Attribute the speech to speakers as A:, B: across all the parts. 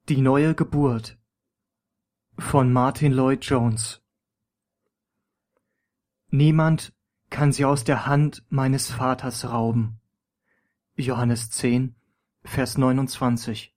A: Die neue Geburt von Martyn Lloyd-Jones. Niemand kann sie aus der Hand meines Vaters rauben. Johannes 10, Vers 29.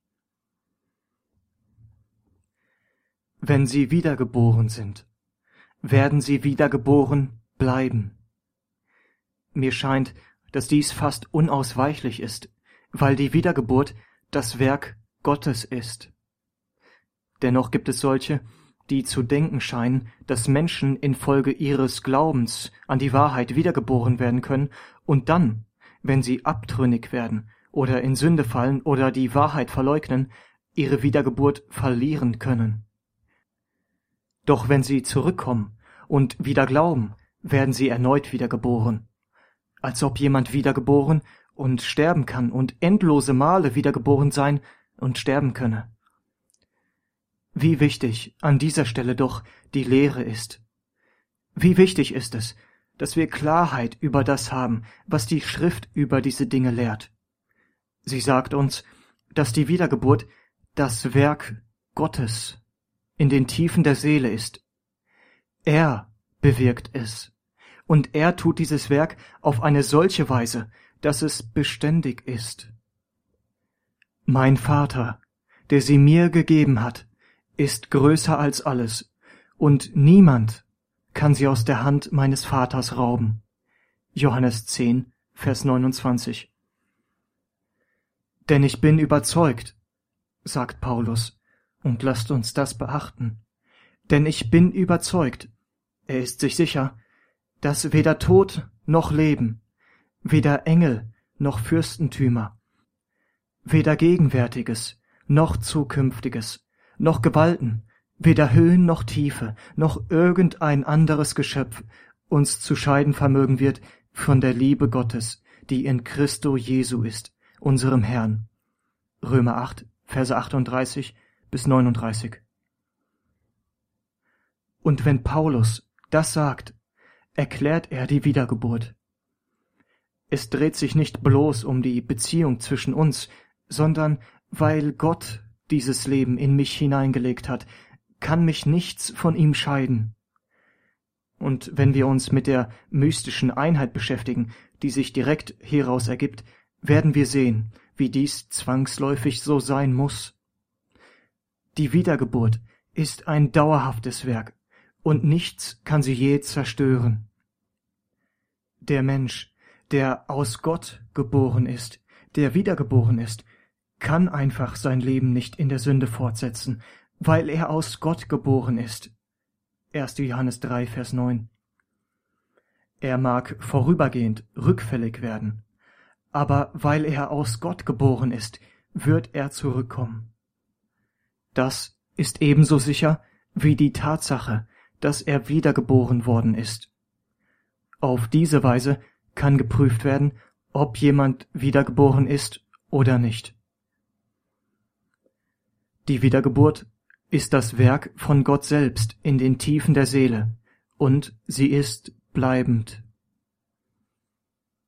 A: Wenn sie wiedergeboren sind, werden sie wiedergeboren bleiben. Mir scheint, dass dies fast unausweichlich ist, weil die Wiedergeburt das Werk Gottes ist. Dennoch gibt es solche, die zu denken scheinen, dass Menschen infolge ihres Glaubens an die Wahrheit wiedergeboren werden können und dann, wenn sie abtrünnig werden oder in Sünde fallen oder die Wahrheit verleugnen, ihre Wiedergeburt verlieren können. Doch wenn sie zurückkommen und wieder glauben, werden sie erneut wiedergeboren. Als ob jemand wiedergeboren und sterben kann und endlose Male wiedergeboren sein und sterben könne. Wie wichtig an dieser Stelle doch die Lehre ist. Wie wichtig ist es, dass wir Klarheit über das haben, was die Schrift über diese Dinge lehrt. Sie sagt uns, dass die Wiedergeburt das Werk Gottes in den Tiefen der Seele ist. Er bewirkt es. Und er tut dieses Werk auf eine solche Weise, dass es beständig ist. Mein Vater, der sie mir gegeben hat, ist größer als alles, und niemand kann sie aus der Hand meines Vaters rauben. Johannes 10, Vers 29. Denn ich bin überzeugt, sagt Paulus, und lasst uns das beachten, denn ich bin überzeugt, er ist sich sicher, dass weder Tod noch Leben, weder Engel noch Fürstentümer, weder Gegenwärtiges noch Zukünftiges, noch Gewalten, weder Höhen noch Tiefe, noch irgendein anderes Geschöpf uns zu scheiden vermögen wird von der Liebe Gottes, die in Christo Jesu ist, unserem Herrn. Römer 8, Verse 38 bis 39. Und wenn Paulus das sagt, erklärt er die Wiedergeburt. Es dreht sich nicht bloß um die Beziehung zwischen uns, sondern weil Gott dieses Leben in mich hineingelegt hat, kann mich nichts von ihm scheiden. Und wenn wir uns mit der mystischen Einheit beschäftigen, die sich direkt hieraus ergibt, werden wir sehen, wie dies zwangsläufig so sein muss. Die Wiedergeburt ist ein dauerhaftes Werk, und nichts kann sie je zerstören. Der Mensch, der aus Gott geboren ist, der wiedergeboren ist, kann einfach sein Leben nicht in der Sünde fortsetzen, weil er aus Gott geboren ist. 1. Johannes 3, Vers 9. Er mag vorübergehend rückfällig werden, aber weil er aus Gott geboren ist, wird er zurückkommen. Das ist ebenso sicher wie die Tatsache, dass er wiedergeboren worden ist. Auf diese Weise kann geprüft werden, ob jemand wiedergeboren ist oder nicht. Die Wiedergeburt ist das Werk von Gott selbst in den Tiefen der Seele, und sie ist bleibend.